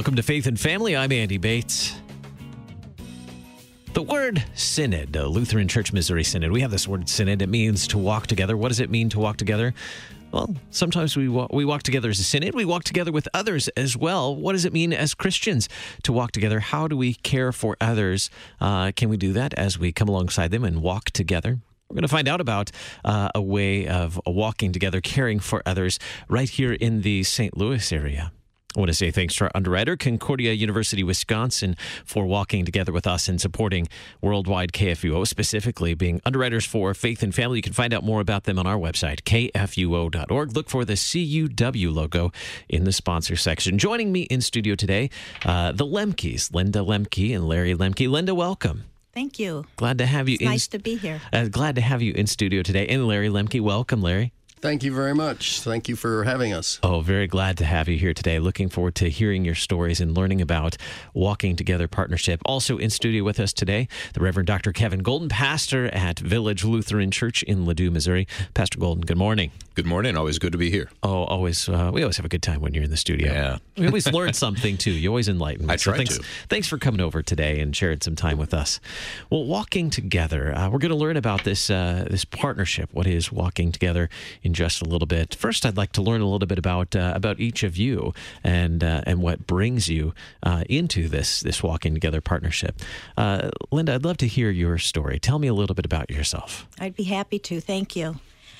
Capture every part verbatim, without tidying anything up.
Welcome to Faith and Family. I'm Andy Bates. The word synod, uh, Lutheran Church Missouri Synod. We have this word synod. It means to walk together. What does it mean to walk together? Well, sometimes we walk, we walk together as a synod. We walk together with others as well. What does it mean as Christians to walk together? How do we care for others? Uh, can we do that as we come alongside them and walk together? We're going to find out about uh, a way of walking together, caring for others right here in the Saint Louis area. I want to say thanks to our underwriter, Concordia University, Wisconsin, for walking together with us and supporting Worldwide K F U O, specifically being underwriters for Faith and Family. You can find out more about them on our website, K F U O dot org. Look for the C U W logo in the sponsor section. Joining me in studio today, uh, the Lemkes, Linda Lemke and Larry Lemke. Linda, welcome. Thank you. Glad to have you. It's in, nice to be here. Uh, glad to have you in studio today. And Larry Lemke, welcome, Larry. Thank you very much. Thank you for having us. Oh, very glad to have you here today. Looking forward to hearing your stories and learning about Walking Together Partnership. Also in studio with us today, the Reverend Doctor Kevin Golden, pastor at Village Lutheran Church in Ladue, Missouri. Pastor Golden, good morning. Good morning. Always good to be here. Oh, always. Uh, we always have a good time when you're in the studio. Yeah. We always learn something, too. You always enlighten me. I try so thanks, to. Thanks for coming over today and sharing some time with us. Well, Walking Together, uh, we're going to learn about this uh, this partnership, what is Walking Together, in just a little bit. First, I'd like to learn a little bit about uh, about each of you and uh, and what brings you uh, into this this Walking Together partnership. Uh, Linda, I'd love to hear your story. Tell me a little bit about yourself. I'd be happy to. Thank you.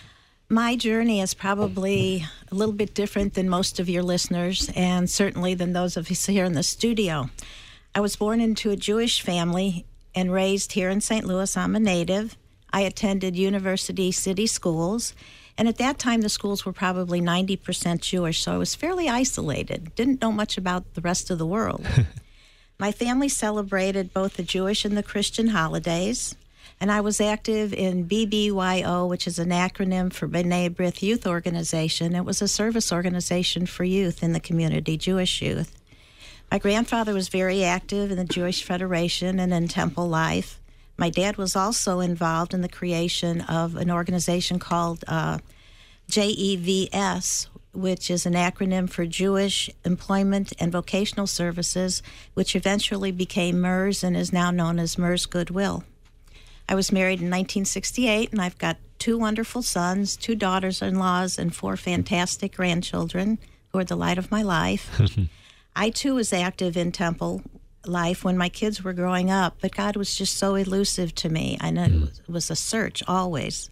My journey is probably a little bit different than most of your listeners, and certainly than those of us here in the studio. I was born into a Jewish family and raised here in Saint Louis. I'm a native. I attended University City Schools, and at that time the schools were probably ninety percent Jewish, so I was fairly isolated. Didn't know much about the rest of the world. My family celebrated both the Jewish and the Christian holidays. And I was active in B B Y O, which is an acronym for B'nai B'rith Youth Organization. It was a service organization for youth in the community, Jewish youth. My grandfather was very active in the Jewish Federation and in temple life. My dad was also involved in the creation of an organization called uh, J E V S, which is an acronym for Jewish Employment and Vocational Services, which eventually became MERS and is now known as MERS Goodwill. I was married in nineteen sixty-eight, and I've got two wonderful sons, two daughters-in-laws, and four fantastic grandchildren who are the light of my life. I, too, was active in temple life when my kids were growing up, but God was just so elusive to me. I know mm. it was a search always.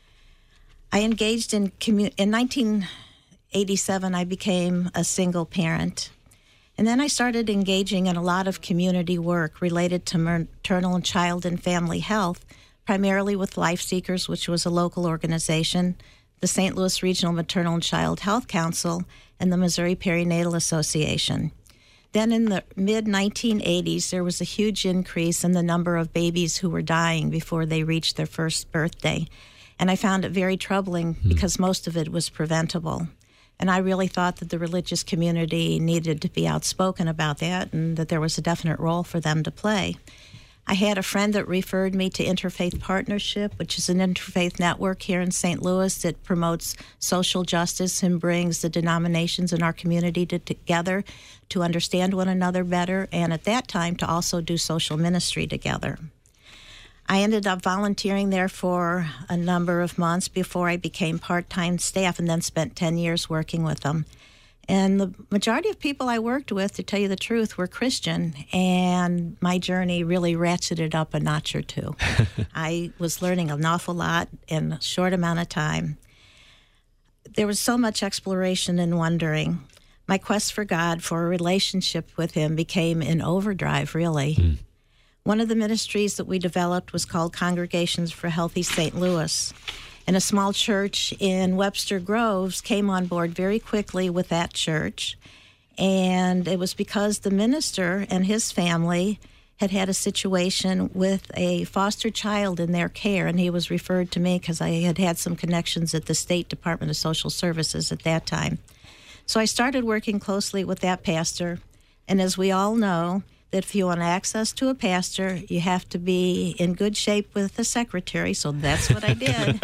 I engaged in commu- in nineteen eighty-seven, I became a single parent. And then I started engaging in a lot of community work related to maternal and child and family health, primarily with Life Seekers, which was a local organization, the Saint Louis Regional Maternal and Child Health Council, and the Missouri Perinatal Association. Then in the mid nineteen eighties, there was a huge increase in the number of babies who were dying before they reached their first birthday. And I found it very troubling mm. because most of it was preventable. And I really thought that the religious community needed to be outspoken about that and that there was a definite role for them to play. I had a friend that referred me to Interfaith Partnership, which is an interfaith network here in Saint Louis that promotes social justice and brings the denominations in our community to, together to understand one another better, and at that time to also do social ministry together. I ended up volunteering there for a number of months before I became part-time staff, and then spent ten years working with them. And the majority of people I worked with, to tell you the truth, were Christian, and my journey really ratcheted up a notch or two. I was learning an awful lot in a short amount of time. There was so much exploration and wondering. My quest for God, for a relationship with Him, became in overdrive, really. Mm. One of the ministries that we developed was called Congregations for Healthy Saint Louis. And a small church in Webster Groves came on board very quickly with that church. And it was because the minister and his family had had a situation with a foster child in their care. And he was referred to me because I had had some connections at the State Department of Social Services at that time. So I started working closely with that pastor. And as we all know, that if you want access to a pastor, you have to be in good shape with the secretary, so that's what I did.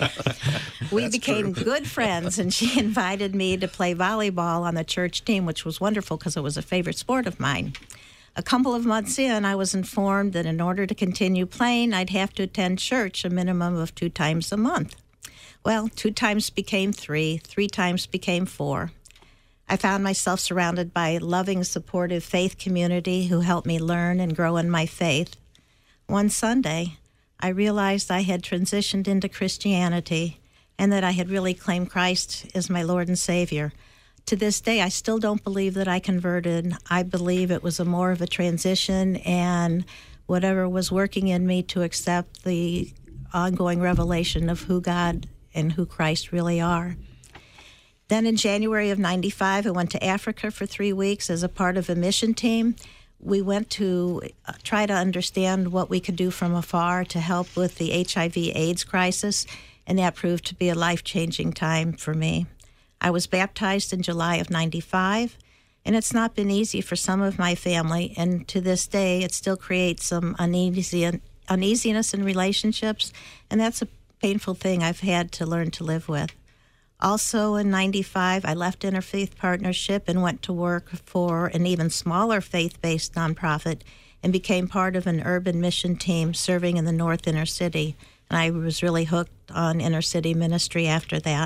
We That's became true. good friends, and she invited me to play volleyball on the church team, which was wonderful because it was a favorite sport of mine. A couple of months in, I was informed that in order to continue playing, I'd have to attend church a minimum of two times a month. Well, two times became three, three times became four. I found myself surrounded by a loving, supportive faith community who helped me learn and grow in my faith. One Sunday, I realized I had transitioned into Christianity and that I had really claimed Christ as my Lord and Savior. To this day, I still don't believe that I converted. I believe it was a more of a transition, and whatever was working in me to accept the ongoing revelation of who God and who Christ really are. Then in January of ninety-five, I went to Africa for three weeks as a part of a mission team. We went to uh, try to understand what we could do from afar to help with the H I V AIDS crisis, and that proved to be a life-changing time for me. I was baptized in July of ninety-five, and it's not been easy for some of my family, and to this day, it still creates some uneasy, uneasiness in relationships, and that's a painful thing I've had to learn to live with. Also in ninety-five, I left Interfaith Partnership and went to work for an even smaller faith-based nonprofit and became part of an urban mission team serving in the North Inner City. And I was really hooked on inner city ministry after that.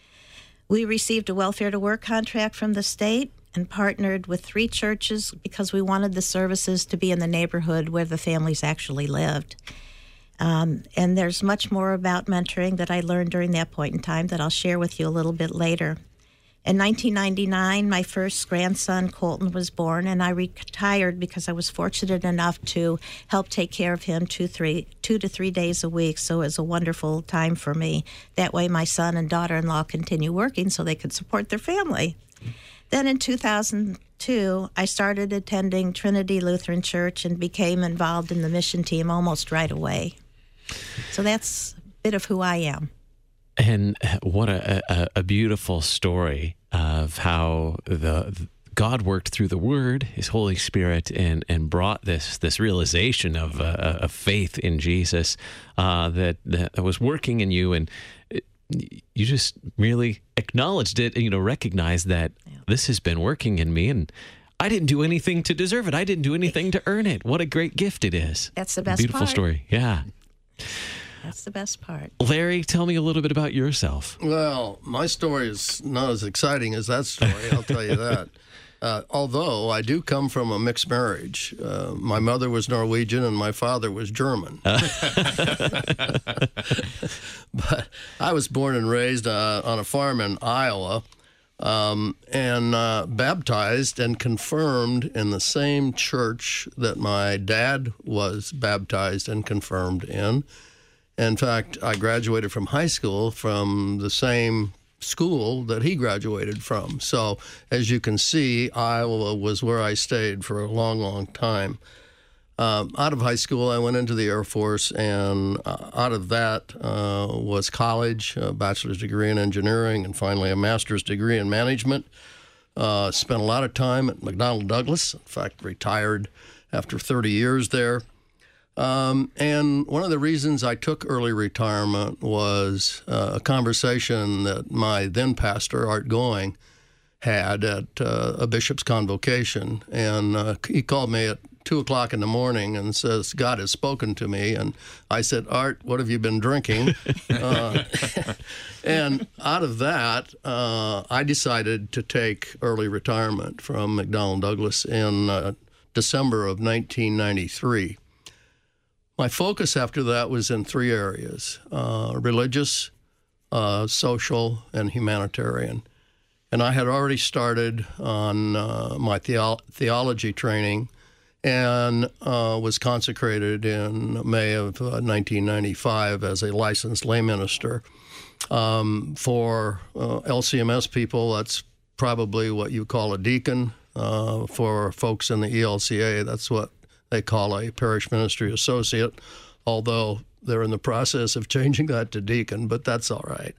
We received a Welfare to Work contract from the state and partnered with three churches because we wanted the services to be in the neighborhood where the families actually lived. Um, and there's much more about mentoring that I learned during that point in time that I'll share with you a little bit later. In nineteen ninety-nine, my first grandson, Colton, was born, and I retired because I was fortunate enough to help take care of him two, three, two to three days a week, so it was a wonderful time for me. That way my son and daughter-in-law continue working so they could support their family. Then in two thousand two, I started attending Trinity Lutheran Church and became involved in the mission team almost right away. So that's a bit of who I am. And what a, a, a beautiful story of how the God worked through the Word, His Holy Spirit, and and brought this this realization of uh, of faith in Jesus uh, that that was working in you, and you just really acknowledged it. You know, recognized that yeah. This has been working in me, and I didn't do anything to deserve it. I didn't do anything to earn it. What a great gift it is. That's the best Beautiful part. story. Yeah. That's the best part. Larry, tell me a little bit about yourself. Well, my story is not as exciting as that story, I'll tell you that. Uh, although I do come from a mixed marriage. Uh, my mother was Norwegian and my father was German. Uh. But I was born and raised uh, on a farm in Iowa, um, and uh, baptized and confirmed in the same church that my dad was baptized and confirmed in. In fact, I graduated from high school from the same school that he graduated from. So, as you can see, Iowa was where I stayed for a long, long time. Um, out of high school, I went into the Air Force, and uh, out of that uh, was college, a bachelor's degree in engineering, and finally a master's degree in management. Uh, spent a lot of time at McDonnell Douglas. In fact, retired after thirty years there. Um, and one of the reasons I took early retirement was uh, a conversation that my then pastor, Art Going, had at uh, a bishop's convocation. And uh, he called me at two o'clock in the morning and says, God has spoken to me. And I said, Art, what have you been drinking? uh, and out of that, uh, I decided to take early retirement from McDonnell Douglas in uh, December of nineteen ninety-three. My focus after that was in three areas, uh, religious, uh, social, and humanitarian. And I had already started on uh, my theo- theology training and uh, was consecrated in May of uh, nineteen ninety-five as a licensed lay minister. Um, for uh, L C M S people, that's probably what you call a deacon. Uh, for folks in the E L C A, that's what they call a parish ministry associate, although they're in the process of changing that to deacon, but that's all right.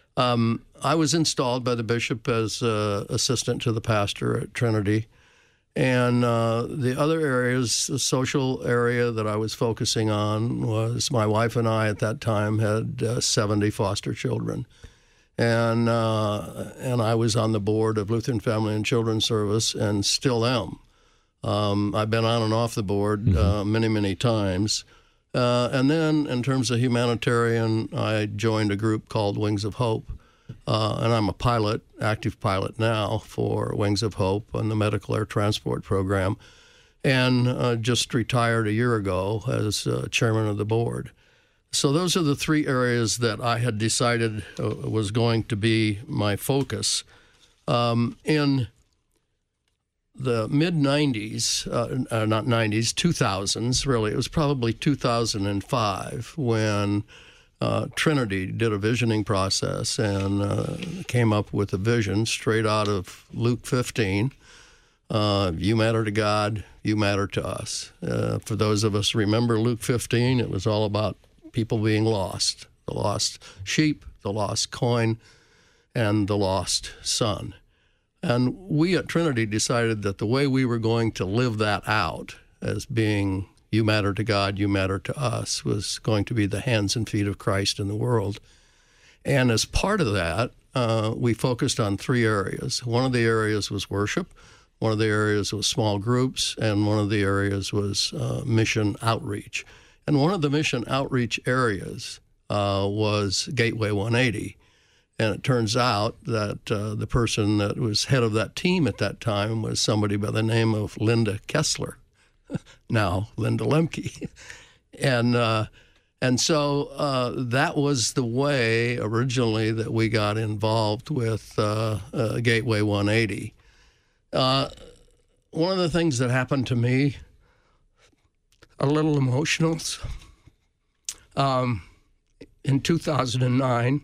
Um, I was installed by the bishop as uh, assistant to the pastor at Trinity, And uh, the other areas, the social area that I was focusing on was my wife and I at that time had uh, seventy foster children. And uh, and I was on the board of Lutheran Family and Children's Service and still am. Um, I've been on and off the board mm-hmm. uh, many, many times. Uh, and then in terms of humanitarian, I joined a group called Wings of Hope. Uh, and I'm a pilot, active pilot now for Wings of Hope on the Medical Air Transport Program, and uh, just retired a year ago as uh, chairman of the board. So those are the three areas that I had decided uh, was going to be my focus. Um, in the mid nineties, uh, uh, not nineties, two thousands, really, it was probably two thousand five when Uh, Trinity did a visioning process and uh, came up with a vision straight out of Luke fifteen. Uh, you matter to God, you matter to us. Uh, for those of us who remember Luke fifteen, it was all about people being lost, the lost sheep, the lost coin, and the lost son. And we at Trinity decided that the way we were going to live that out as being you matter to God, you matter to us, was going to be the hands and feet of Christ in the world. And as part of that, uh, we focused on three areas. One of the areas was worship, one of the areas was small groups, and one of the areas was uh, mission outreach. And one of the mission outreach areas uh, was Gateway one eighty. And it turns out that uh, the person that was head of that team at that time was somebody by the name of Linda Kessler. Now Linda Lemke. And uh, and so uh, that was the way originally that we got involved with uh, uh, Gateway one eighty. Uh, one of the things that happened to me, a little emotional, um, in two thousand nine,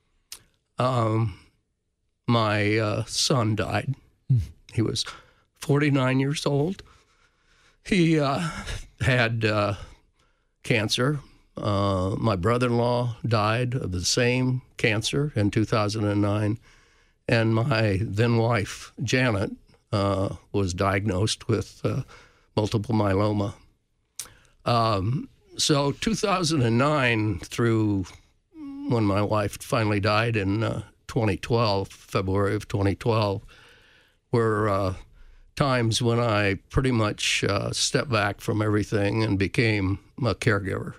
um, my uh, son died. Mm. He was forty-nine years old. He uh, had uh, cancer. Uh, my brother-in-law died of the same cancer in two thousand nine. And my then-wife, Janet, uh, was diagnosed with uh, multiple myeloma. Um, so two thousand nine through when my wife finally died in uh, twenty twelve, February of twenty twelve, were uh, times when I pretty much uh, stepped back from everything and became a caregiver.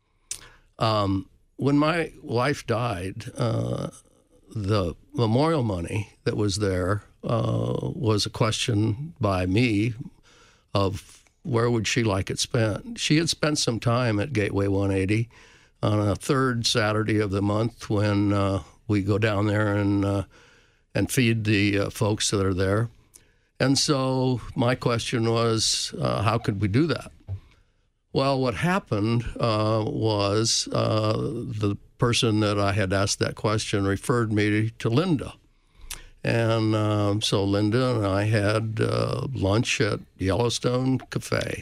Um, when my wife died, uh, the memorial money that was there uh, was a question by me of where would she like it spent. She had spent some time at Gateway one eighty on a third Saturday of the month when uh, we go down there and uh, and feed the uh, folks that are there. And so my question was, uh, how could we do that? Well, what happened uh, was uh, the person that I had asked that question referred me to Linda. And um, so Linda and I had uh, lunch at Yellowstone Cafe.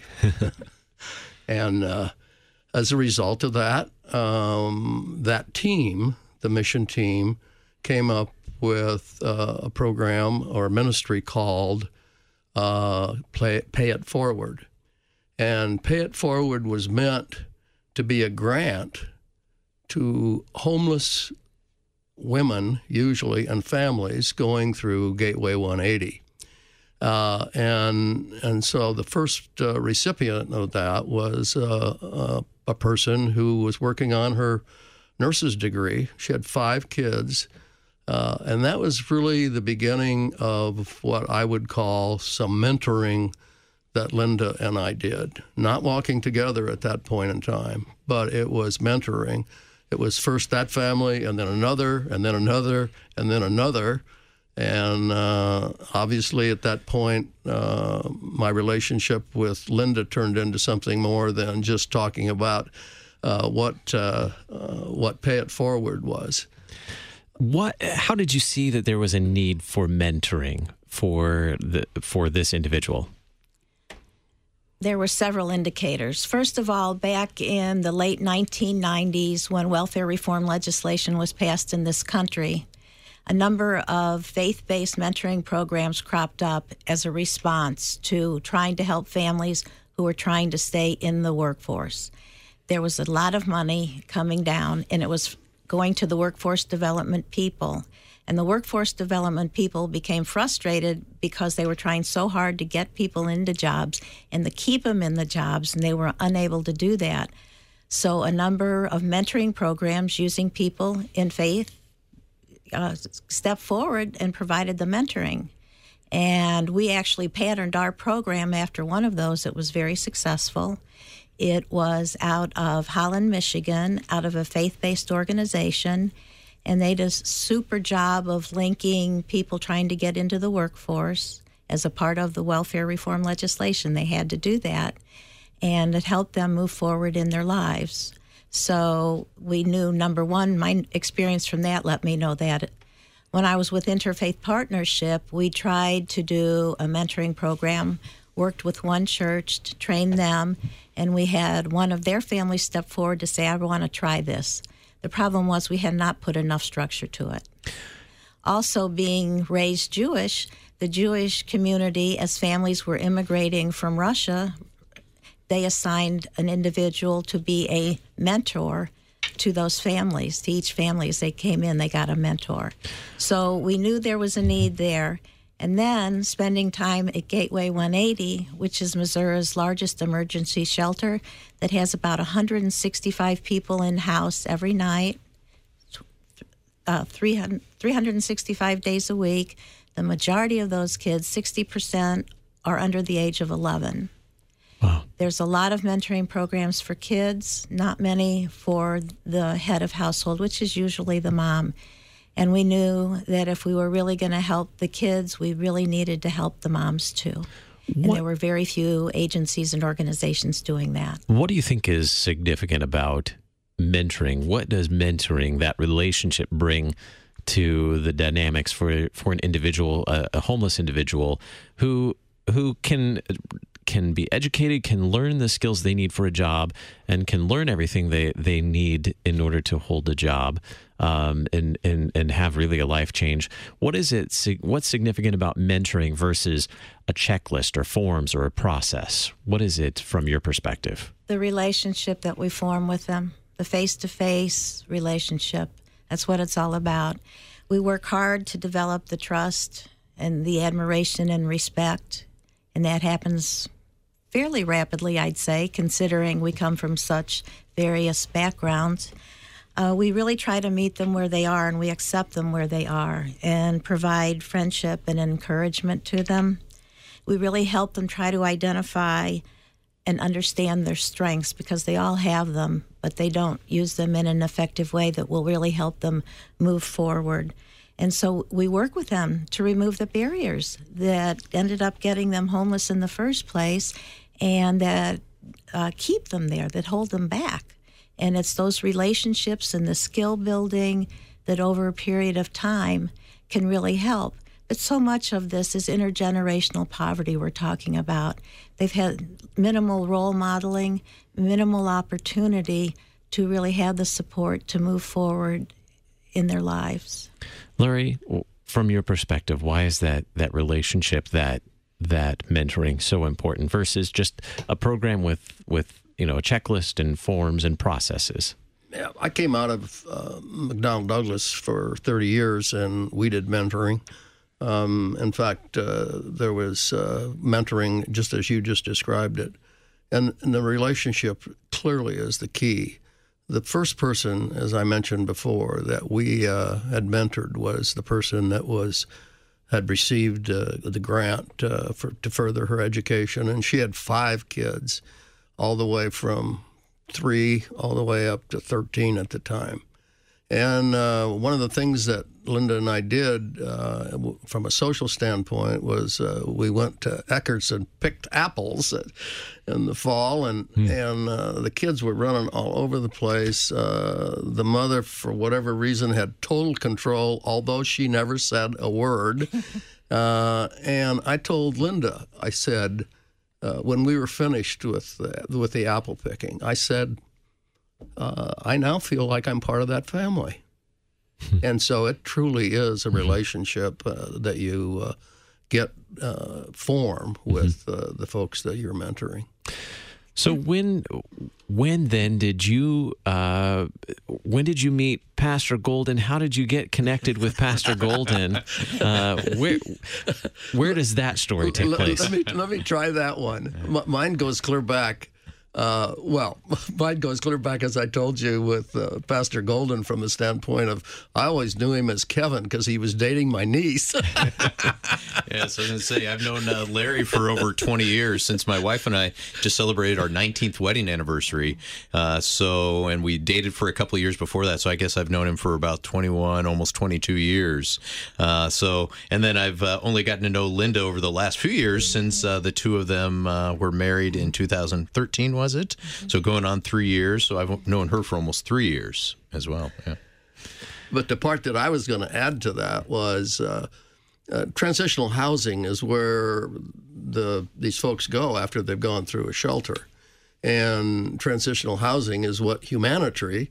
And uh, as a result of that, um, that team, the mission team, came up with uh, a program or a ministry called uh, Pay, Pay It Forward. And Pay It Forward was meant to be a grant to homeless women, usually, and families going through Gateway one eighty. Uh, and and so the first uh, recipient of that was uh, uh, a person who was working on her nurse's degree. She had five kids. Uh, and that was really the beginning of what I would call some mentoring that Linda and I did. Not walking together at that point in time, but it was mentoring. It was first that family, and then another, and then another, and then another. And uh, obviously at that point, uh, my relationship with Linda turned into something more than just talking about uh, what uh, uh, what Pay It Forward was. What? How did you see that there was a need for mentoring for the for this individual? There were several indicators. First of all, back in the late nineteen nineties, when welfare reform legislation was passed in this country, a number of faith-based mentoring programs cropped up as a response to trying to help families who were trying to stay in the workforce. There was a lot of money coming down, and it was going to the workforce development people. And the workforce development people became frustrated because they were trying so hard to get people into jobs and to keep them in the jobs, and they were unable to do that. So a number of mentoring programs using people in faith uh, stepped forward and provided the mentoring. And we actually patterned our program after one of those. It was very successful. It was out of Holland, Michigan, out of a faith-based organization. And they did a super job of linking people trying to get into the workforce as a part of the welfare reform legislation. They had to do that, and it helped them move forward in their lives. So we knew, number one, my experience from that let me know that when I was with Interfaith Partnership, we tried to do a mentoring program, worked with one church to train them, and we had one of their families step forward to say, I want to try this. The problem was we had not put enough structure to it. Also, being raised Jewish, the Jewish community, as families were immigrating from Russia, they assigned an individual to be a mentor to those families. To each family, as they came in, they got a mentor. So we knew there was a need there. And then spending time at Gateway one eighty, which is Missouri's largest emergency shelter that has about one hundred sixty-five people in-house every night, uh, three hundred, three hundred sixty-five days a week. The majority of those kids, sixty percent, are under the age of eleven. Wow. There's a lot of mentoring programs for kids, not many for the head of household, which is usually the mom. And we knew that if we were really going to help the kids, we really needed to help the moms too. And What- there were very few agencies and organizations doing that. What do you think is significant about mentoring? What does mentoring, that relationship, bring to the dynamics for for an individual, a, a homeless individual who who can can be educated, can learn the skills they need for a job, and can learn everything they, they need in order to hold a job, um, and, and, and have really a life change? What is it? What's significant about mentoring versus a checklist or forms or a process? What is it from your perspective? The relationship that we form with them, the face-to-face relationship, that's what it's all about. We work hard to develop the trust and the admiration and respect, and that happens fairly rapidly, I'd say, considering we come from such various backgrounds. Uh, we really try to meet them where they are, and we accept them where they are and provide friendship and encouragement to them. We really help them try to identify and understand their strengths, because they all have them, but they don't use them in an effective way that will really help them move forward. And so we work with them to remove the barriers that ended up getting them homeless in the first place, and that uh, keep them there, that hold them back. And it's those relationships and the skill building that over a period of time can really help. But so much of this is intergenerational poverty we're talking about. They've had minimal role modeling, minimal opportunity to really have the support to move forward in their lives. Larry, from your perspective, why is that that relationship, that that mentoring so important versus just a program with, with you know, a checklist and forms and processes? Yeah, I came out of uh, McDonnell Douglas for thirty years, and we did mentoring. Um, in fact, uh, there was uh, mentoring just as you just described it. And, and the relationship clearly is the key. The first person, as I mentioned before, that we uh, had mentored was the person that was had received uh, the grant uh, for, to further her education, and she had five kids, all the way from three all the way up to thirteen at the time. And uh, one of the things that Linda and I did uh, w- from a social standpoint was uh, we went to Eckert's and picked apples at, in the fall, and, hmm. and uh, the kids were running all over the place. Uh, the mother, for whatever reason, had total control, although she never said a word. uh, and I told Linda, I said, uh, when we were finished with the, with the apple picking, I said, Uh, I now feel like I'm part of that family. And so it truly is a relationship uh, that you uh, get uh, form with uh, the folks that you're mentoring. So when when then did you uh, when did you meet Pastor Golden? How did you get connected with Pastor Golden? Uh, where where does that story take let, place? Let me let me try that one. M- mine goes clear back. Uh, well, mine goes clear back, as I told you, with uh, Pastor Golden from the standpoint of I always knew him as Kevin because he was dating my niece. Yes, I was going to say, I've known uh, Larry for over twenty years, since my wife and I just celebrated our nineteenth wedding anniversary. Uh, so, and we dated for a couple of years before that, so I guess I've known him for about twenty-one, almost twenty-two years. Uh, so, and then I've uh, only gotten to know Linda over the last few years, since uh, the two of them uh, were married in two thousand thirteen, was it? Mm-hmm. So going on three years. So I've known her for almost three years as well. Yeah. But the part that I was going to add to that was uh, uh, transitional housing is where the these folks go after they've gone through a shelter. And transitional housing is what Humanitry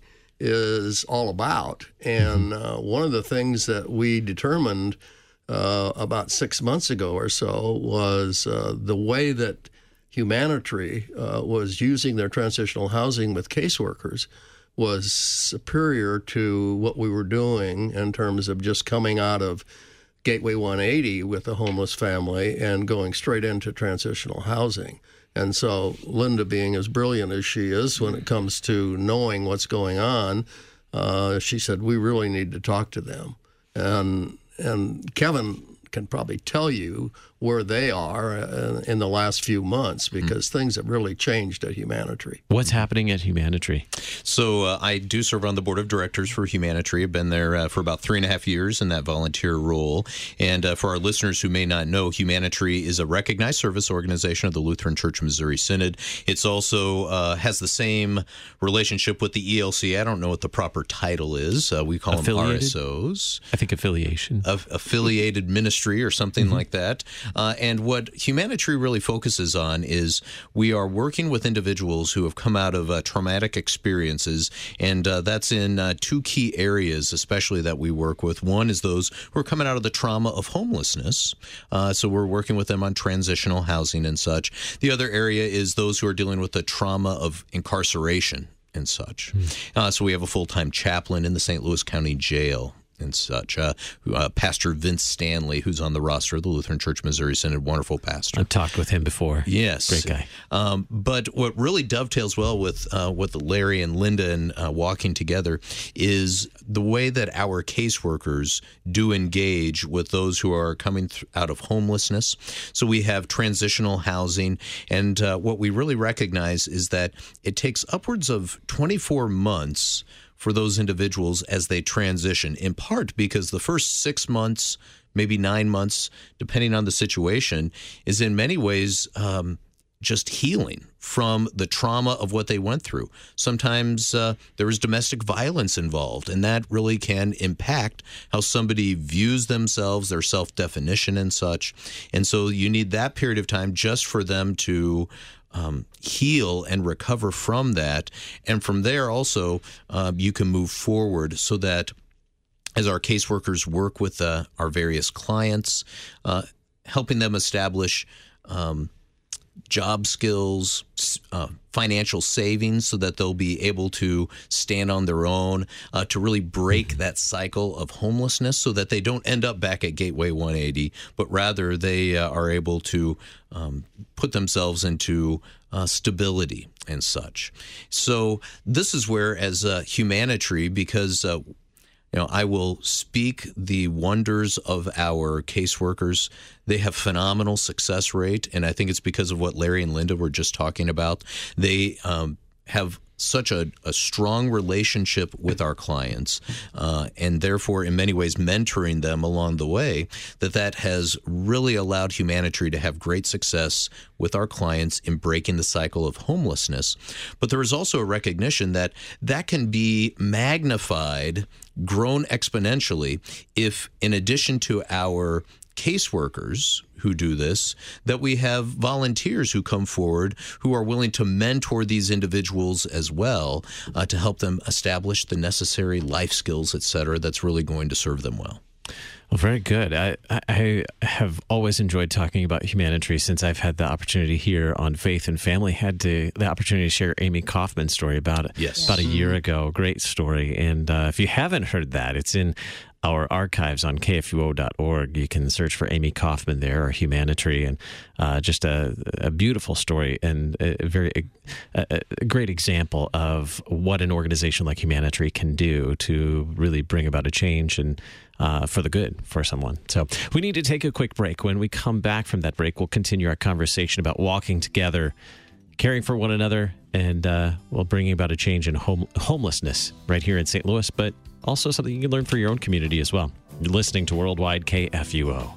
is all about. And uh, one of the things that we determined uh, about six months ago or so was uh, the way that Humanitry uh, was using their transitional housing with caseworkers was superior to what we were doing in terms of just coming out of Gateway one eighty with a homeless family and going straight into transitional housing. And so Linda, being as brilliant as she is when it comes to knowing what's going on, uh, she said, we really need to talk to them. And and Kevin can probably tell you where they are uh, in the last few months, because mm-hmm. things have really changed at Humanitry. What's happening at Humanitry? So uh, I do serve on the board of directors for Humanitry. I've been there uh, for about three and a half years in that volunteer role. And uh, for our listeners who may not know, Humanitry is a recognized service organization of the Lutheran Church Missouri Synod. It's also uh, has the same relationship with the E L C. I don't know what the proper title is. Uh, we call them R S Os. I think affiliation. Of affiliated ministry or something mm-hmm. like that. Uh, and what Humanitry really focuses on is we are working with individuals who have come out of uh, traumatic experiences, and uh, that's in uh, two key areas especially that we work with. One is those who are coming out of the trauma of homelessness, uh, so we're working with them on transitional housing and such. The other area is those who are dealing with the trauma of incarceration and such. Mm. Uh, so we have a full-time chaplain in the Saint Louis County Jail and such. Uh, uh, Pastor Vince Stanley, who's on the roster of the Lutheran Church Missouri Synod, wonderful pastor. I've talked with him before. Yes. Great guy. Um, but what really dovetails well with uh, with Larry and Linda and uh, walking together is the way that our caseworkers do engage with those who are coming th- out of homelessness. So we have transitional housing, and uh, what we really recognize is that it takes upwards of twenty-four months for those individuals as they transition, in part because the first six months, maybe nine months, depending on the situation, is in many ways um, just healing from the trauma of what they went through. Sometimes uh, there is domestic violence involved, and that really can impact how somebody views themselves, their self-definition and such. And so you need that period of time just for them to Um, heal and recover from that. And from there also, uh, you can move forward so that as our caseworkers work with uh, our various clients, uh, helping them establish um, job skills, uh, financial savings so that they'll be able to stand on their own, uh, to really break that cycle of homelessness so that they don't end up back at Gateway one eighty, but rather they uh, are able to um, put themselves into uh, stability and such. So this is where, as uh, Humanitry, because uh, You know, I will speak the wonders of our caseworkers. They have phenomenal success rate, and I think it's because of what Larry and Linda were just talking about. They um, have such a, a strong relationship with our clients, uh, and therefore, in many ways, mentoring them along the way, that that has really allowed Humanitry to have great success with our clients in breaking the cycle of homelessness. But there is also a recognition that that can be magnified, grown exponentially, if in addition to our caseworkers who do this, that we have volunteers who come forward who are willing to mentor these individuals as well uh, to help them establish the necessary life skills, et cetera, that's really going to serve them well. Well, very good. I, I have always enjoyed talking about humanity since I've had the opportunity here on Faith and Family. Had to, the opportunity to share Amy Kaufman's story about it yes. about a year ago. Great story. And uh, if you haven't heard that, it's in our archives on K F U O dot org. You can search for Amy Kaufman there, or Humanity, and uh, just a, a beautiful story and a very a, a great example of what an organization like Humanity can do to really bring about a change and uh, for the good for someone. So we need to take a quick break. When we come back from that break, we'll continue our conversation about walking together, caring for one another, and uh, we'll bring about a change in home, homelessness right here in Saint Louis, but also something you can learn for your own community as well. You're listening to Worldwide K F U O.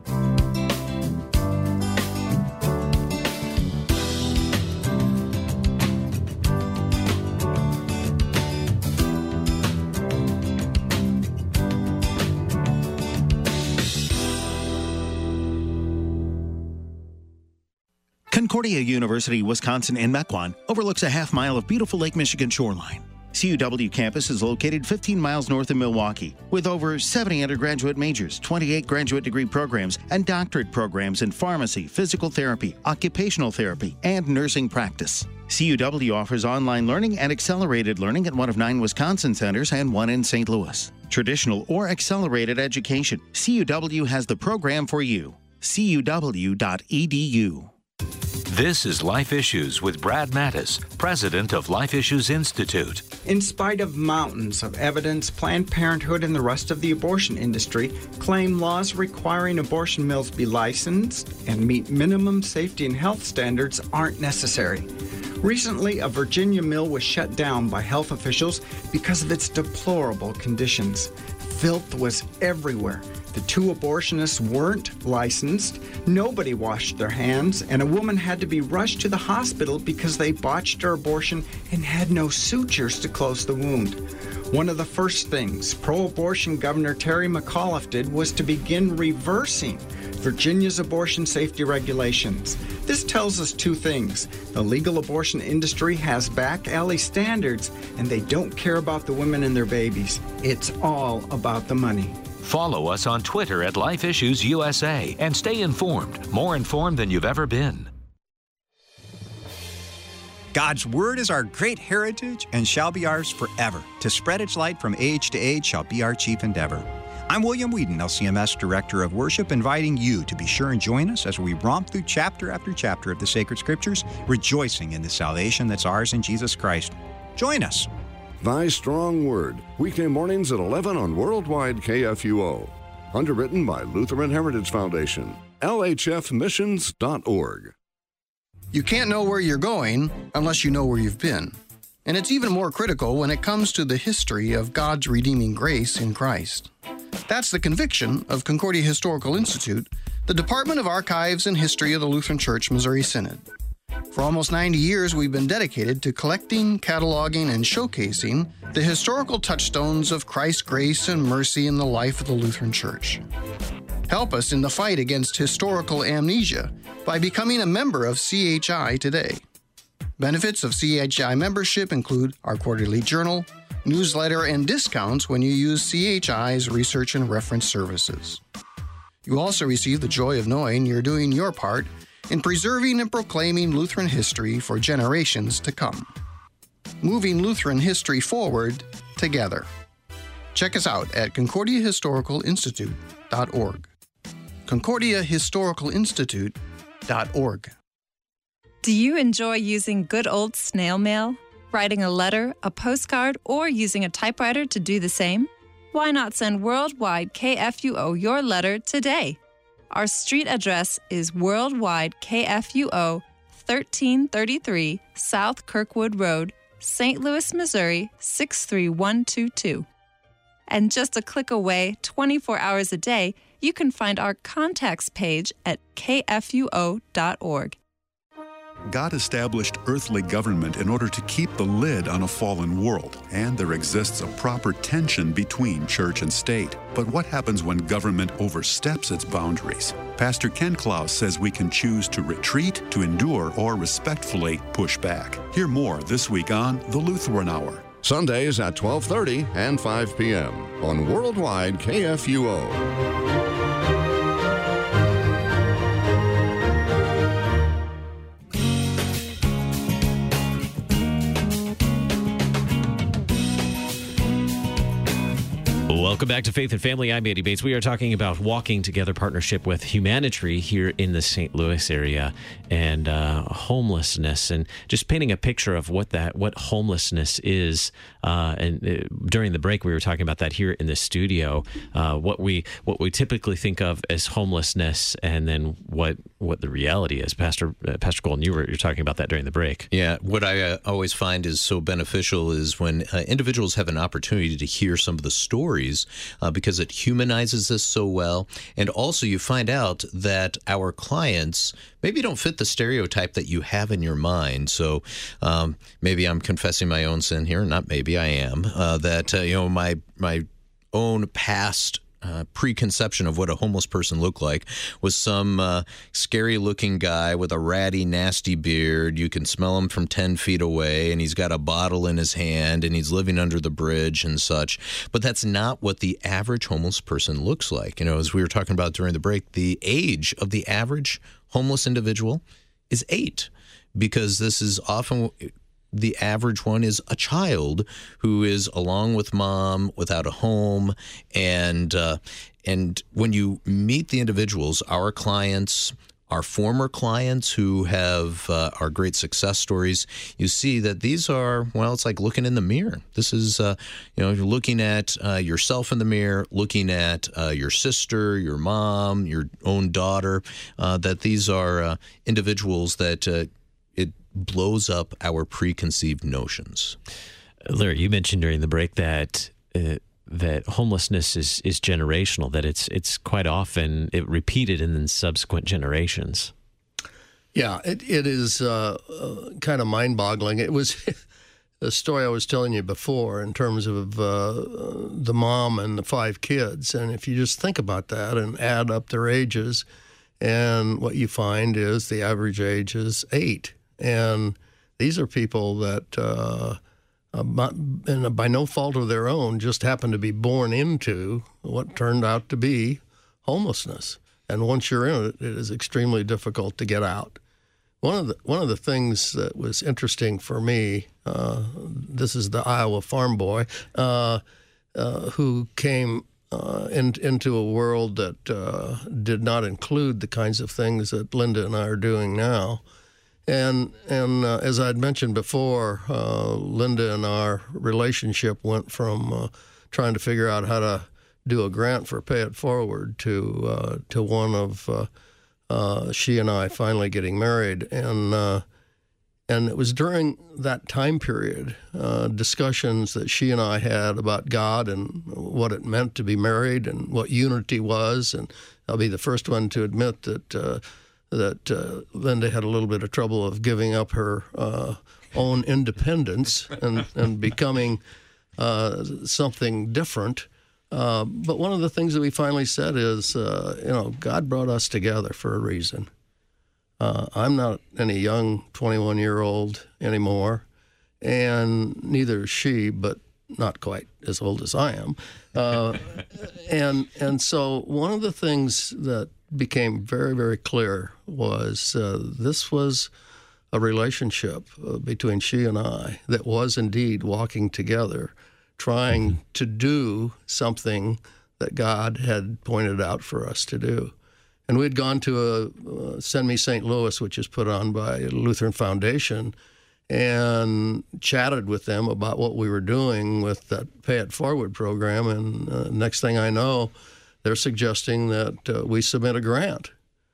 Concordia University, Wisconsin in Mequon overlooks a half mile of beautiful Lake Michigan shoreline. C U W campus is located fifteen miles north of Milwaukee, with over seventy undergraduate majors, twenty-eight graduate degree programs, and doctorate programs in pharmacy, physical therapy, occupational therapy, and nursing practice. C U W offers online learning and accelerated learning at one of nine Wisconsin centers and one in Saint Louis. Traditional or accelerated education, C U W has the program for you. C U W dot E D U. This is Life Issues with Brad Mattis, president of Life Issues Institute. In spite of mountains of evidence, Planned Parenthood and the rest of the abortion industry claim laws requiring abortion mills be licensed and meet minimum safety and health standards aren't necessary. Recently, a Virginia mill was shut down by health officials because of its deplorable conditions. Filth was everywhere. The two abortionists weren't licensed, nobody washed their hands, and a woman had to be rushed to the hospital because they botched her abortion and had no sutures to close the wound. One of the first things pro-abortion Governor Terry McAuliffe did was to begin reversing Virginia's abortion safety regulations. This tells us two things. The legal abortion industry has back alley standards, and they don't care about the women and their babies. It's all about the money. Follow us on Twitter at Life Issues U S A and stay informed, more informed than you've ever been. God's Word is our great heritage and shall be ours forever. To spread its light from age to age shall be our chief endeavor. I'm William Whedon, L C M S Director of Worship, inviting you to be sure and join us as we romp through chapter after chapter of the Sacred Scriptures, rejoicing in the salvation that's ours in Jesus Christ. Join us. Thy Strong Word, weekday mornings at eleven on Worldwide K F U O. Underwritten by Lutheran Heritage Foundation, L H F missions dot org. You can't know where you're going unless you know where you've been. And it's even more critical when it comes to the history of God's redeeming grace in Christ. That's the conviction of Concordia Historical Institute, the Department of Archives and History of the Lutheran Church Missouri Synod. For almost ninety years, we've been dedicated to collecting, cataloging, and showcasing the historical touchstones of Christ's grace and mercy in the life of the Lutheran Church. Help us in the fight against historical amnesia by becoming a member of C H I today. Benefits of C H I membership include our quarterly journal, newsletter, and discounts when you use C H I's research and reference services. You also receive the joy of knowing you're doing your part in preserving and proclaiming Lutheran history for generations to come. Moving Lutheran history forward together. Check us out at concordia historical institute dot org. concordia historical institute dot org. Do you enjoy using good old snail mail? Writing a letter, a postcard, or using a typewriter to do the same? Why not send Worldwide K F U O your letter today? Our street address is Worldwide K F U O, thirteen thirty-three South Kirkwood Road, Saint Louis, Missouri, six three one two two. And just a click away, twenty-four hours a day, you can find our contacts page at K F U O dot org. God established earthly government in order to keep the lid on a fallen world, and there exists a proper tension between church and state. But what happens when government oversteps its boundaries? Pastor Ken Klaus says we can choose to retreat, to endure, or respectfully push back. Hear more this week on The Lutheran Hour. Sundays at twelve thirty and five p.m. on Worldwide K F U O. Welcome back to Faith and Family. I'm Andy Bates. We are talking about Walking Together partnership with Humanitry here in the Saint Louis area and uh, homelessness, and just painting a picture of what that what homelessness is. Uh, and uh, during the break, we were talking about that here in the studio. Uh, what we what we typically think of as homelessness, and then what what the reality is. Pastor uh, Pastor Golden, you were you're talking about that during the break. Yeah, what I uh, always find is so beneficial is when uh, individuals have an opportunity to hear some of the stories. Uh, because it humanizes us so well. And also you find out that our clients maybe don't fit the stereotype that you have in your mind. So um, maybe I'm confessing my own sin here. Not maybe, I am. Uh, that, uh, you know, my my own past Uh, preconception of what a homeless person looked like was some uh, scary-looking guy with a ratty, nasty beard. You can smell him from ten feet away, and he's got a bottle in his hand, and he's living under the bridge and such. But that's not what the average homeless person looks like. You know, as we were talking about during the break, the age of the average homeless individual is eight, because this is often... the average one is a child who is along with mom without a home. And uh, and when you meet the individuals, our clients, our former clients who have uh, our great success stories, you see that these are, well, it's like looking in the mirror. This is, uh, you know, you're looking at uh, yourself in the mirror, looking at uh, your sister, your mom, your own daughter, uh, that these are uh, individuals that uh, it blows up our preconceived notions. Larry, you mentioned during the break that uh, that homelessness is, is generational, that it's it's quite often it repeated in the subsequent generations. Yeah, it it is uh, uh, kind of mind-boggling. It was the story I was telling you before in terms of uh, the mom and the five kids. And if you just think about that and add up their ages, and what you find is the average age is eight. And these are people that, uh, uh, and by no fault of their own, just happen to be born into what turned out to be homelessness. And once you're in it, it is extremely difficult to get out. One of the one of the things that was interesting for me, uh, this is the Iowa farm boy, uh, uh, who came uh, in, into a world that uh, did not include the kinds of things that Linda and I are doing now. And and uh, as I'd mentioned before, uh, Linda and our relationship went from uh, trying to figure out how to do a grant for Pay It Forward to uh, to one of uh, uh, she and I finally getting married. And uh, and it was during that time period, uh, discussions that she and I had about God and what it meant to be married and what unity was. And I'll be the first one to admit that uh, that uh, Linda had a little bit of trouble of giving up her uh, own independence and, and becoming uh, something different. Uh, but one of the things that we finally said is, uh, you know, God brought us together for a reason. Uh, I'm not any young twenty-one-year-old anymore, and neither is she, but not quite as old as I am. Uh, and and so one of the things that became very, very clear was uh, this was a relationship uh, between she and I that was indeed walking together, trying to do something that God had pointed out for us to do. And we'd gone to a uh, Send Me Saint Louis, which is put on by Lutheran Foundation, and chatted with them about what we were doing with that Pay It Forward program. And uh, next thing I know, they're suggesting that uh, we submit a grant.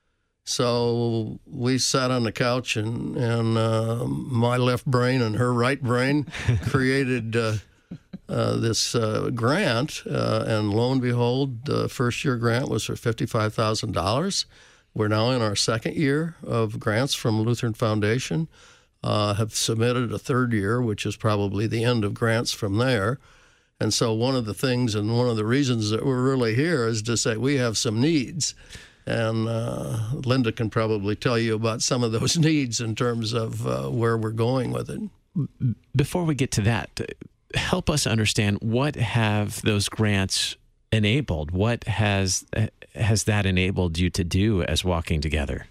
So we sat on the couch, and, and uh, my left brain and her right brain created uh, uh, this uh, grant. Uh, and lo and behold, the first year grant was for fifty-five thousand dollars. We're now in our second year of grants from Lutheran Foundation, uh, have submitted a third year, which is probably the end of grants from there. And so one of the things and one of the reasons that we're really here is to say we have some needs. And uh, Linda can probably tell you about some of those needs in terms of uh, where we're going with it. Before we get to that, help us understand what have those grants enabled? What has has that enabled you to do as Walking Together?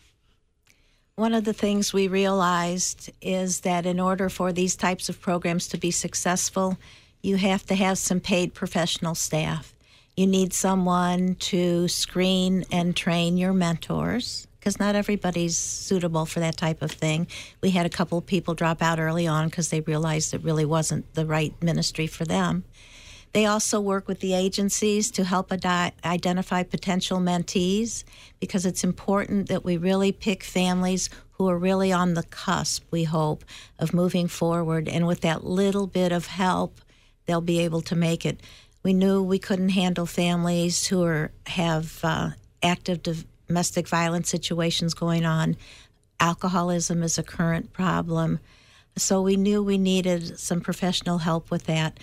One of the things we realized is that in order for these types of programs to be successful, you have to have some paid professional staff. You need someone to screen and train your mentors, because not everybody's suitable for that type of thing. We had a couple of people drop out early on because they realized it really wasn't the right ministry for them. They also work with the agencies to help ad- identify potential mentees, because it's important that we really pick families who are really on the cusp, we hope, of moving forward. And with that little bit of help, they'll be able to make it. We knew we couldn't handle families who are, have uh, active domestic violence situations going on. Alcoholism is a current problem. So we knew we needed some professional help with that.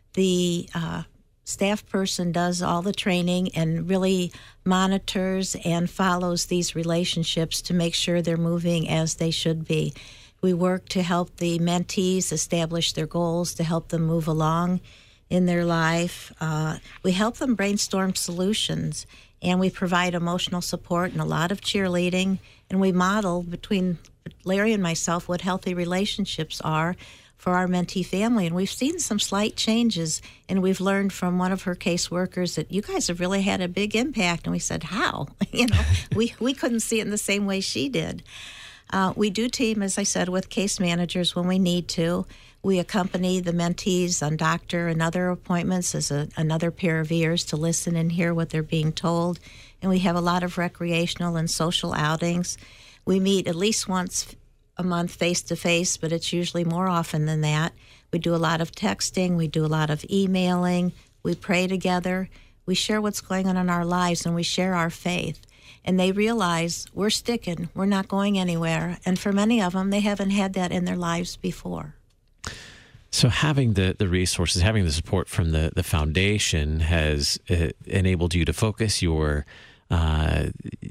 The uh, staff person does all the training and really monitors and follows these relationships to make sure they're moving as they should be. We work to help the mentees establish their goals, to help them move along in their life. Uh, we help them brainstorm solutions, and we provide emotional support and a lot of cheerleading, and we model between Larry and myself what healthy relationships are for our mentee family. And we've seen some slight changes, and we've learned from one of her caseworkers that you guys have really had a big impact. And we said, how? you know, we, we couldn't see it in the same way she did. Uh, we do team, as I said, with case managers when we need to. We accompany the mentees on doctor and other appointments as a, another pair of ears to listen and hear what they're being told. And we have a lot of recreational and social outings. We meet at least once a month face-to-face, but it's usually more often than that. We do a lot of texting. We do a lot of emailing. We pray together. We share what's going on in our lives, and we share our faith. And they realize we're sticking. We're not going anywhere. And for many of them, they haven't had that in their lives before. So having the, the resources, having the support from the, the foundation has uh, enabled you to focus your uh,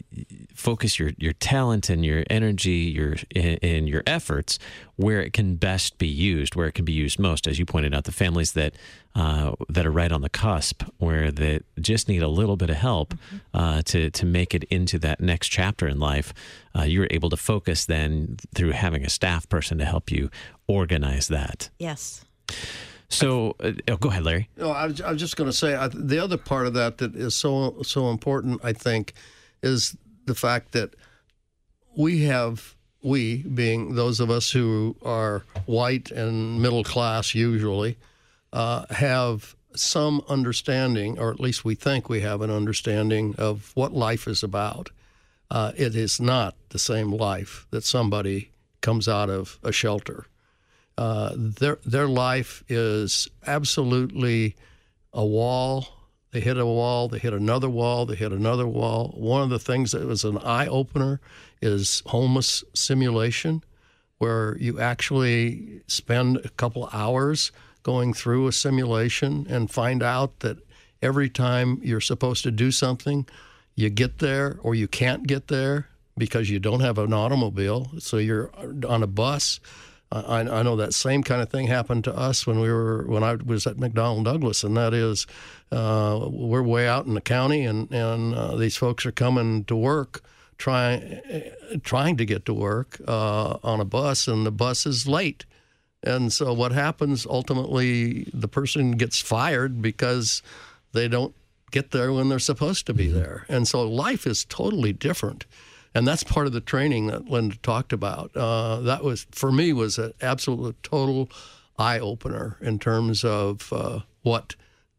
focus your, your talent and your energy, your in, in your efforts where it can best be used, where it can be used most. As you pointed out, the families that uh, that are right on the cusp, where they just need a little bit of help uh, to to make it into that next chapter in life. Uh, you're able to focus then through having a staff person to help you organize that. Yes. So, uh, oh, go ahead, Larry. No, I was, I was just going to say I, the other part of that that is so so important, I think, is the fact that we have, we being those of us who are white and middle class usually, uh, have some understanding, or at least we think we have an understanding of what life is about. Uh, it is not the same life that somebody comes out of a shelter. Uh, their their life is absolutely a wall. They hit a wall, they hit another wall, they hit another wall. One of the things that was an eye-opener is homeless simulation, where you actually spend a couple hours going through a simulation and find out that every time you're supposed to do something, you get there or you can't get there because you don't have an automobile, so you're on a bus. I, I know that same kind of thing happened to us when we were when I was at McDonnell Douglas, and that is uh, we're way out in the county, and and uh, these folks are coming to work, trying trying to get to work uh, on a bus, and the bus is late, and so what happens ultimately? The person gets fired because they don't get there when they're supposed to be there, and so life is totally different. And that's part of the training that Linda talked about. Uh, that was, for me, was an absolute total eye-opener in terms of uh, what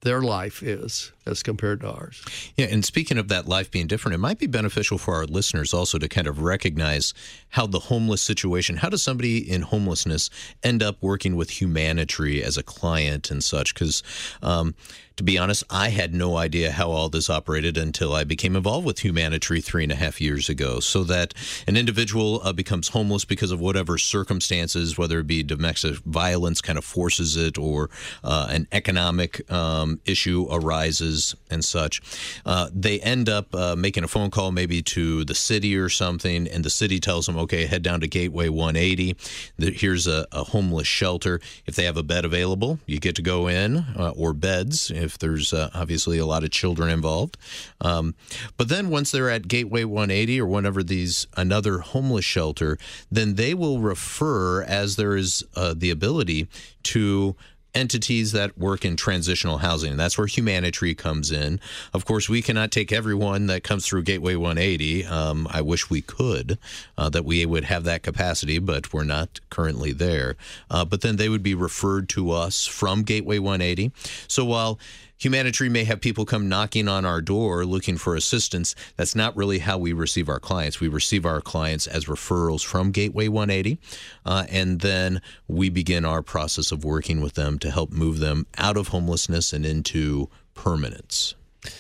their life is as compared to ours. Yeah, and speaking of that life being different, it might be beneficial for our listeners also to kind of recognize how the homeless situation, how does somebody in homelessness end up working with Humanitry as a client and such? Because um, to be honest, I had no idea how all this operated until I became involved with Humanitry three and a half years ago. So that an individual uh, becomes homeless because of whatever circumstances, whether it be domestic violence kind of forces it, or uh, an economic um, issue arises and such. Uh, they end up uh, making a phone call maybe to the city or something, and the city tells them, okay, head down to Gateway one eighty. Here's a, a homeless shelter. If they have a bed available, you get to go in, uh, or beds if there's uh, obviously a lot of children involved. Um, but then once they're at Gateway one eighty or whenever these another homeless shelter, then they will refer, as there is uh, the ability, to entities that work in transitional housing. And that's where Humanitry comes in. Of course, we cannot take everyone that comes through Gateway one eighty. Um, I wish we could, uh, that we would have that capacity, but we're not currently there. Uh, but then they would be referred to us from Gateway one eighty. So while Humanitry may have people come knocking on our door looking for assistance, that's not really how we receive our clients. We receive our clients as referrals from Gateway one eighty, uh, and then we begin our process of working with them to help move them out of homelessness and into permanence.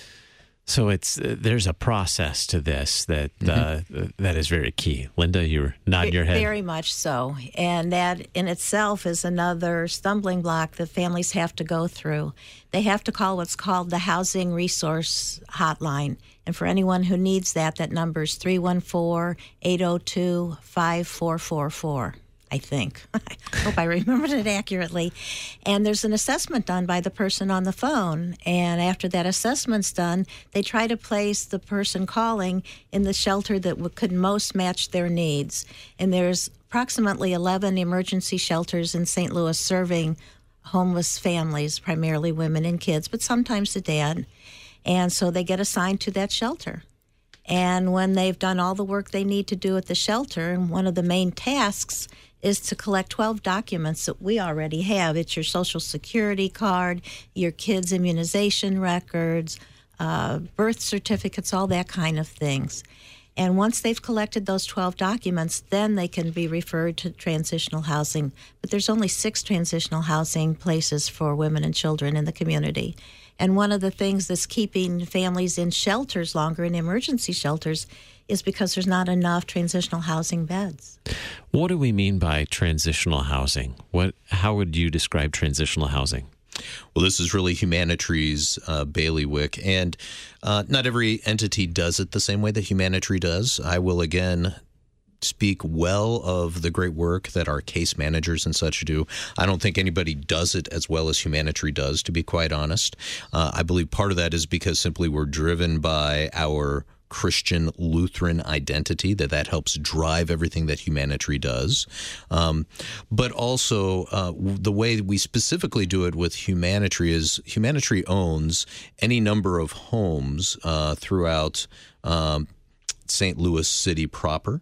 So it's uh, there's a process to this that uh, mm-hmm. that is very key. Linda, you're nodding your head. Very much so. And that in itself is another stumbling block that families have to go through. They have to call what's called the Housing Resource Hotline. And for anyone who needs that, that number is three one four, eight zero two, five four four four. I think. I hope I remembered it accurately. And there's an assessment done by the person on the phone. And after that assessment's done, they try to place the person calling in the shelter that w- could most match their needs. And there's approximately eleven emergency shelters in Saint Louis serving homeless families, primarily women and kids, but sometimes the dad. And so they get assigned to that shelter. And when they've done all the work they need to do at the shelter, and one of the main tasks is to collect twelve documents that we already have. It's your Social Security card, your kids' immunization records, uh, birth certificates, all that kind of things. And once they've collected those twelve documents, then they can be referred to transitional housing. But there's only six transitional housing places for women and children in the community. And one of the things that's keeping families in shelters longer, in emergency shelters, is because there's not enough transitional housing beds. What do we mean by transitional housing? What? How would you describe transitional housing? Well, this is really Humanitry's uh, bailiwick, and uh, not every entity does it the same way that Humanitry does. I will again speak well of the great work that our case managers and such do. I don't think anybody does it as well as Humanitry does, to be quite honest. Uh, I believe part of that is because simply we're driven by our Christian Lutheran identity, that that helps drive everything that Humanitry does. Um, but also uh, the way we specifically do it with Humanitry is Humanitry owns any number of homes uh, throughout um, Saint Louis City proper.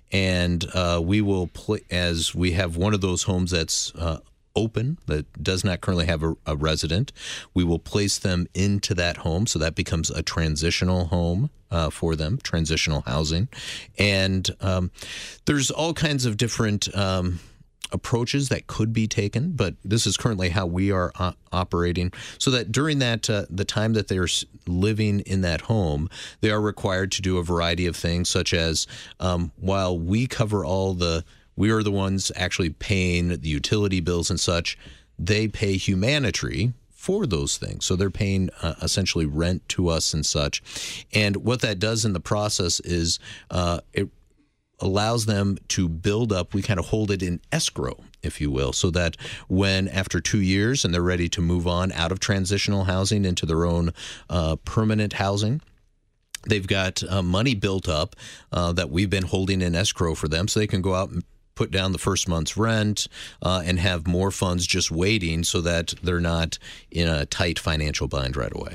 And uh, we will, pl- as we have one of those homes that's uh, open, that does not currently have a, a resident, we will place them into that home. So that becomes a transitional home uh, for them, transitional housing. And um, there's all kinds of different um, approaches that could be taken, but this is currently how we are uh, operating, so that during that uh, the time that they're living in that home, they are required to do a variety of things, such as um, while we cover all the, we are the ones actually paying the utility bills and such, they pay Humanitry for those things. So they're paying uh, essentially rent to us and such. And what that does in the process is uh, it allows them to build up, we kind of hold it in escrow, if you will, so that when after two years and they're ready to move on out of transitional housing into their own uh, permanent housing, they've got uh, money built up uh, that we've been holding in escrow for them, so they can go out and put down the first month's rent uh, and have more funds just waiting, so that they're not in a tight financial bind right away.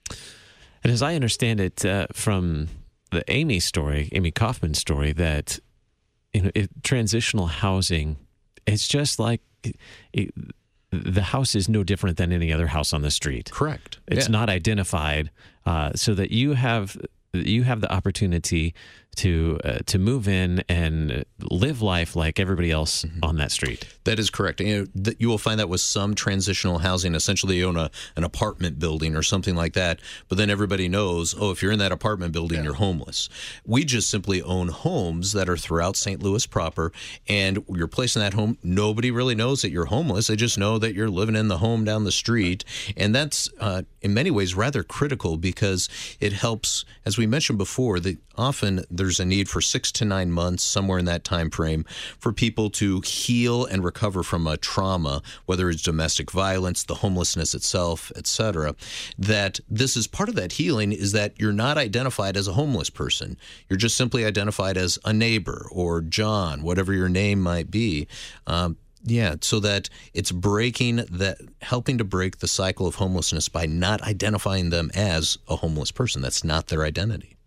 And as I understand it uh, from the Amy story, Amy Kaufman story, that you know, it, transitional housing, it's just like it, it, the house is no different than any other house on the street. Correct. It's Yeah. not identified, uh, so that you have you have the opportunity to uh, to move in and live life like everybody else Mm-hmm. on that street. That is correct. You know, th- you will find that with some transitional housing. Essentially, you own a, an apartment building or something like that, but then everybody knows, oh, if you're in that apartment building, you're homeless. We just simply own homes that are throughout Saint Louis proper, and you're placed in that home. Nobody really knows that you're homeless. They just know that you're living in the home down the street, and that's uh, in many ways rather critical because it helps, as we mentioned before, that often there's a need for six to nine months, somewhere in that time frame, for people to heal and recover from a trauma, whether it's domestic violence, the homelessness itself, et cetera. That this is part of that healing is that you're not identified as a homeless person. You're just simply identified as a neighbor or John, whatever your name might be. Um, Yeah, so that it's breaking that, helping to break the cycle of homelessness by not identifying them as a homeless person. That's not their identity.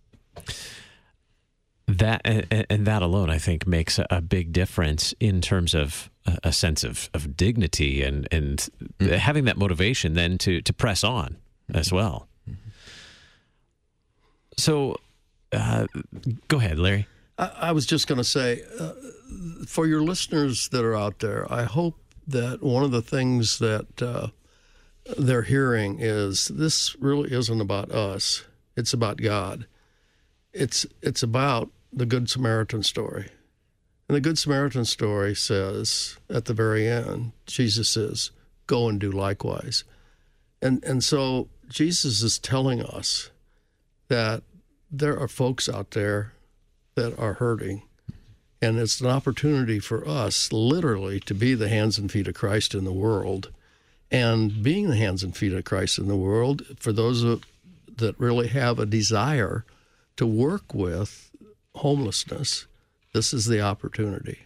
That and, and that alone, I think, makes a, a big difference in terms of a, a sense of, of dignity and and mm-hmm. having that motivation then to to press on mm-hmm. as well. Mm-hmm. So, uh, go ahead, Larry. I, I was just going to say, uh, for your listeners that are out there, I hope that one of the things that uh, they're hearing is this really isn't about us. It's about God. It's it's about the Good Samaritan story. And the Good Samaritan story says, at the very end, Jesus says, go and do likewise. And and so Jesus is telling us that there are folks out there that are hurting. And it's an opportunity for us, literally, to be the hands and feet of Christ in the world. And being the hands and feet of Christ in the world, for those of, that really have a desire to work with homelessness, this is the opportunity.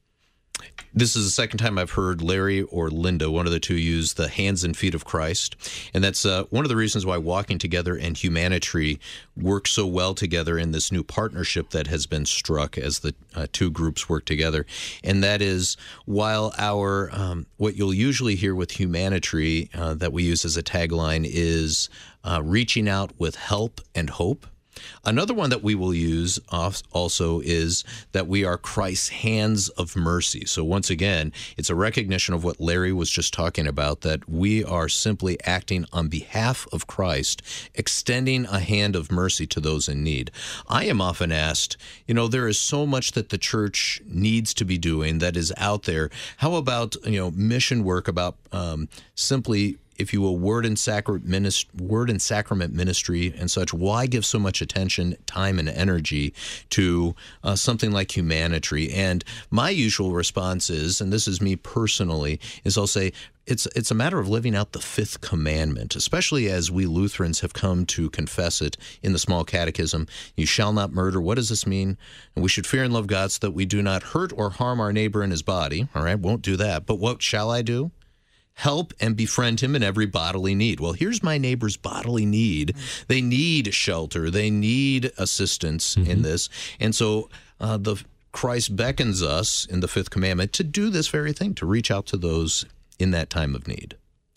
This is the second time I've heard Larry or Linda, one of the two, use the hands and feet of Christ. And that's uh, one of the reasons why Walking Together and Humanity work so well together in this new partnership that has been struck as the uh, two groups work together. And that is, while our, um, what you'll usually hear with Humanity uh, that we use as a tagline is uh, reaching out with help and hope. Another one that we will use also is that we are Christ's hands of mercy. So once again, it's a recognition of what Larry was just talking about, that we are simply acting on behalf of Christ, extending a hand of mercy to those in need. I am often asked, you know, there is so much that the church needs to be doing that is out there. How about, you know, mission work, about um, simply, if you will, word and sacrament ministry, word and sacrament ministry and such? Why give so much attention, time, and energy to uh, something like Humanity? And my usual response is, and this is me personally, is I'll say it's it's a matter of living out the fifth commandment, especially as we Lutherans have come to confess it in the Small Catechism. You shall not murder. What does this mean? And we should fear and love God so that we do not hurt or harm our neighbor in his body. All right, won't do that. But what shall I do? Help and befriend him in every bodily need. Well, here's my neighbor's bodily need. They need shelter. They need assistance mm-hmm. in this. And so uh, the Christ beckons us in the fifth commandment to do this very thing, to reach out to those in that time of need.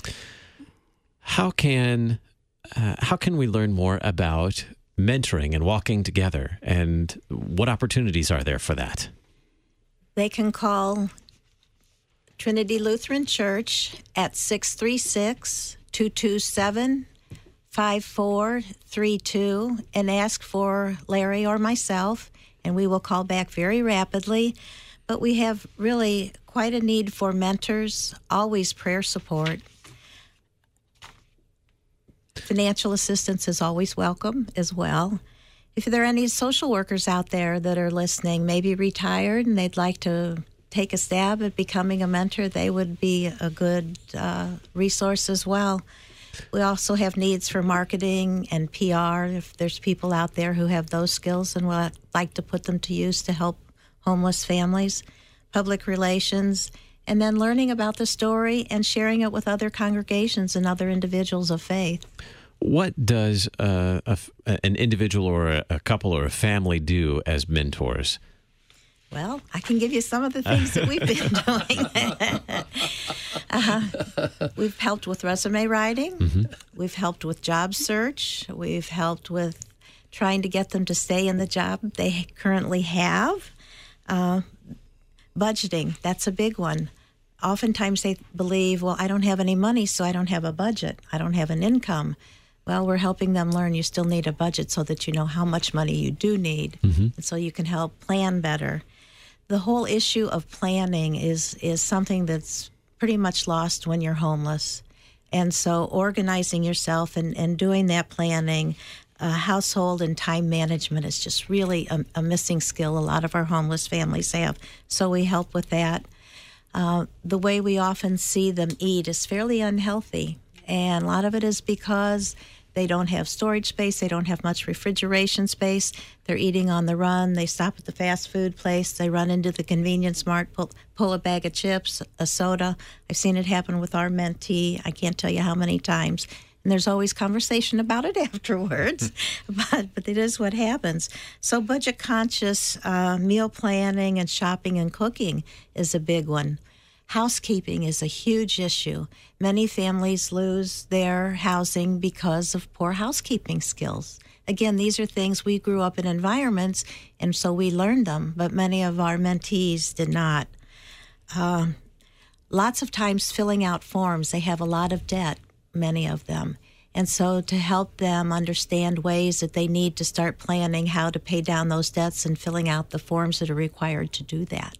How can uh, how can we learn more about mentoring and walking together, and what opportunities are there for that? They can call Trinity Lutheran Church at six three six, two two seven, five four three two and ask for Larry or myself, and we will call back very rapidly. But we have really quite a need for mentors, always prayer support. Financial assistance is always welcome as well. If there are any social workers out there that are listening, maybe retired, and they'd like to take a stab at becoming a mentor, they would be a good uh, resource as well. We also have needs for marketing and P R. If there's people out there who have those skills and would like to put them to use to help homeless families, public relations, and then learning about the story and sharing it with other congregations and other individuals of faith. What does uh, a, an individual or a, a couple or a family do as mentors? Well, I can give you some of the things that we've been doing. uh, We've helped with resume writing. Mm-hmm. We've helped with job search. We've helped with trying to get them to stay in the job they currently have. Uh, budgeting, that's a big one. Oftentimes they believe, well, I don't have any money, so I don't have a budget. I don't have an income. Well, we're helping them learn you still need a budget so that you know how much money you do need, mm-hmm. and so you can help plan better. The whole issue of planning is is something that's pretty much lost when you're homeless. And so organizing yourself and, and doing that planning, uh, household and time management is just really a, a missing skill a lot of our homeless families have. So we help with that. Uh, the way we often see them eat is fairly unhealthy. And a lot of it is because they don't have storage space. They don't have much refrigeration space. They're eating on the run. They stop at the fast food place. They run into the convenience mart, pull, pull a bag of chips, a soda. I've seen it happen with our mentee. I can't tell you how many times. And there's always conversation about it afterwards, but, but it is what happens. So budget-conscious uh, meal planning and shopping and cooking is a big one. Housekeeping is a huge issue. Many families lose their housing because of poor housekeeping skills. Again, these are things we grew up in environments, and so we learned them, but many of our mentees did not. Um, lots of times filling out forms, they have a lot of debt, many of them. And so to help them understand ways that they need to start planning how to pay down those debts and filling out the forms that are required to do that.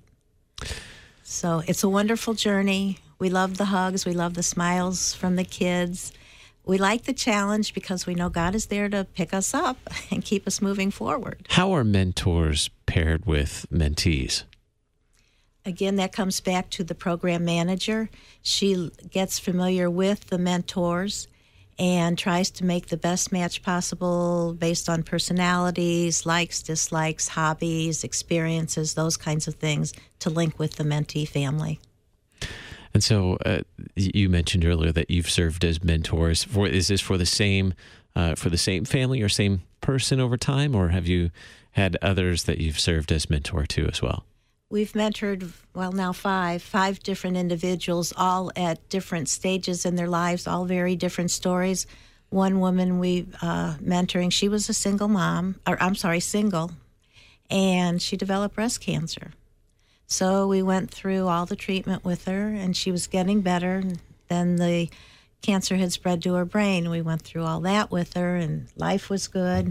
So it's a wonderful journey. We love the hugs. We love the smiles from the kids. We like the challenge because we know God is there to pick us up and keep us moving forward. How are mentors paired with mentees? Again, that comes back to the program manager. She gets familiar with the mentors and tries to make the best match possible based on personalities, likes, dislikes, hobbies, experiences, those kinds of things to link with the mentee family. And so uh, you mentioned earlier that you've served as mentors. For is this for the same uh, for the same family or same person over time, or have you had others that you've served as mentor to as well? We've mentored, well, now five, five different individuals, all at different stages in their lives, all very different stories. One woman we uh, mentoring, she was a single mom, or I'm sorry, single, and she developed breast cancer. So we went through all the treatment with her, and she was getting better. And then the cancer had spread to her brain. We went through all that with her, and life was good.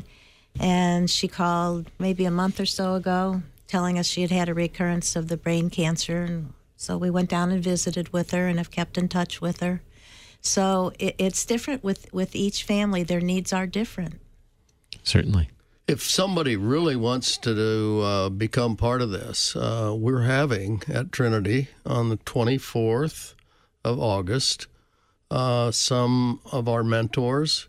And she called maybe a month or so ago, telling us she had had a recurrence of the brain cancer. And so we went down and visited with her and have kept in touch with her. So it, it's different with, with each family. Their needs are different. Certainly. If somebody really wants to do, uh, become part of this, uh, we're having at Trinity on the twenty-fourth of August uh, some of our mentors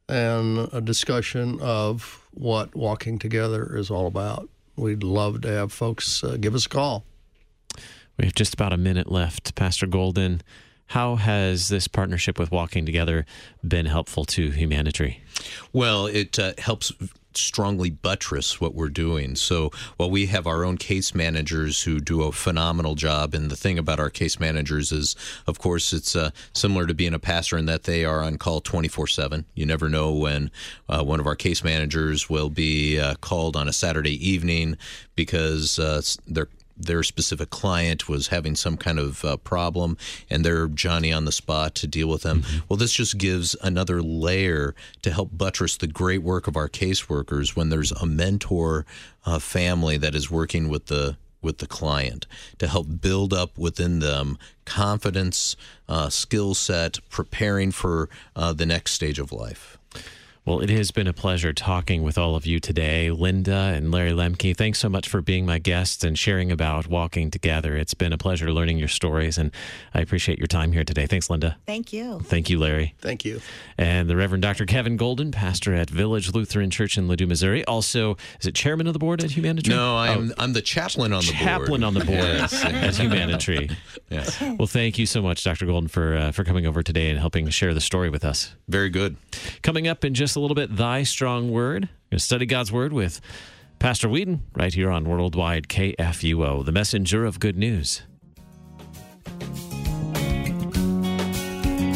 and a discussion of what Walking Together is all about. We'd love to have folks uh, give us a call. We have just about a minute left. Pastor Golden, how has this partnership with Walking Together been helpful to Humanitry? Well, it uh, helps strongly buttress what we're doing. So while we have our own case managers who do a phenomenal job, and the thing about our case managers is, of course, it's uh, similar to being a pastor in that they are on call twenty-four seven. You never know when uh, one of our case managers will be uh, called on a Saturday evening because uh, they're their specific client was having some kind of uh, problem, and they're Johnny on the spot to deal with them. Mm-hmm. Well, this just gives another layer to help buttress the great work of our caseworkers when there's a mentor uh, family that is working with the with the client to help build up within them confidence, uh, skill set, preparing for uh, the next stage of life. Well, it has been a pleasure talking with all of you today. Linda and Larry Lemke, thanks so much for being my guests and sharing about Walking Together. It's been a pleasure learning your stories, and I appreciate your time here today. Thanks, Linda. Thank you. Thank you, Larry. Thank you. And the Reverend Doctor Kevin Golden, pastor at Village Lutheran Church in Ladue, Missouri. Also, is it chairman of the board at Humanitry? No, I'm, oh, I'm the chaplain on the board. Chaplain on the board yes. at Humanitry. Yes. Well, thank you so much, Doctor Golden, for, uh, for coming over today and helping share the story with us. Very good. Coming up in just a little bit, Thy Strong Word. We're going to study God's Word with Pastor Whedon right here on Worldwide K F U O, the messenger of good news.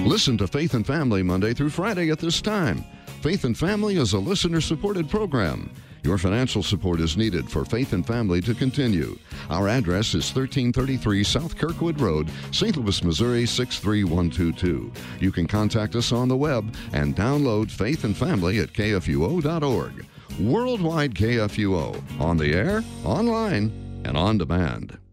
Listen to Faith and Family Monday through Friday at this time. Faith and Family is a listener-supported program. Your financial support is needed for Faith and Family to continue. Our address is thirteen thirty-three South Kirkwood Road, Saint Louis, Missouri six three one two two. You can contact us on the web and download Faith and Family at K F U O dot org. Worldwide K F U O, on the air, online, and on demand.